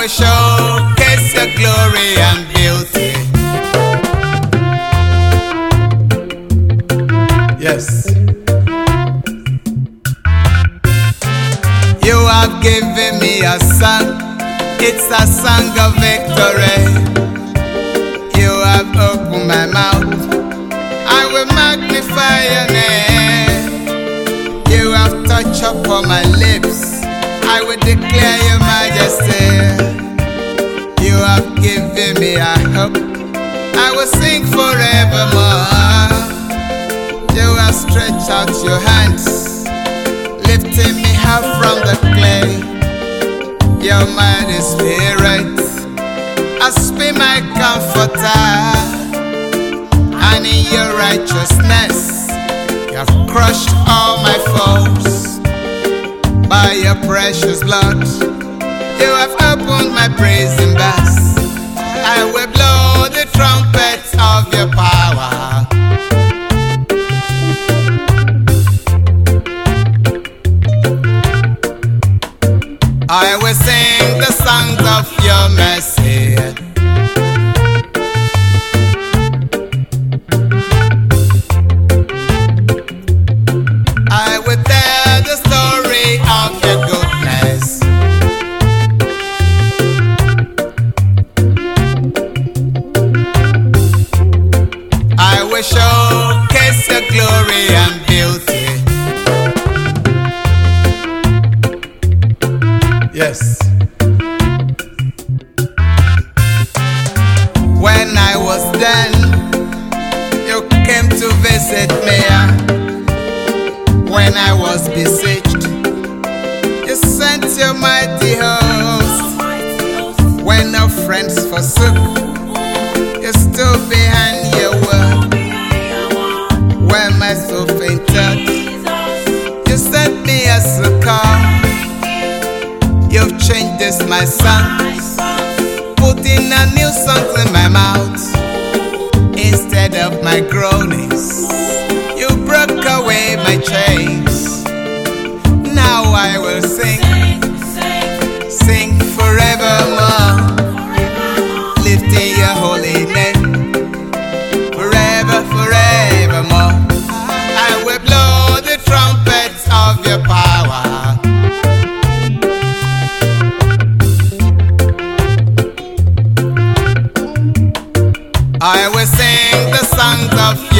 will showcase your glory and beauty. Yes. You have given me a song, it's a song of victory. You have opened my mouth, I will magnify your name. You have touched upon my lips, I will declare your majesty. You have given me a hope, I will sing forevermore. You have stretched out your hands, lifting me up from the clay. Your mighty spirit has been my comforter, and in your righteousness you have crushed all my foes. By your precious blood you have opened my praising bass. I will blow the trumpet of your power. I will sing the songs of your mercy. I will tell the story of your goodness. I will showcase your glory and beauty. Yes. When I was down, you came to visit me. When I was besieged, you sent your mighty host. When no friends forsook, you stood behind your word. When my soul fainted, you sent me a succor. You've changed this my songs, putting a new song in my mouth. Instead of my groanings, you broke away my chains. Now I will sing, sing forevermore, lifting your holy name, forever, forevermore. I will blow the trumpets of your power. I will sing the songs of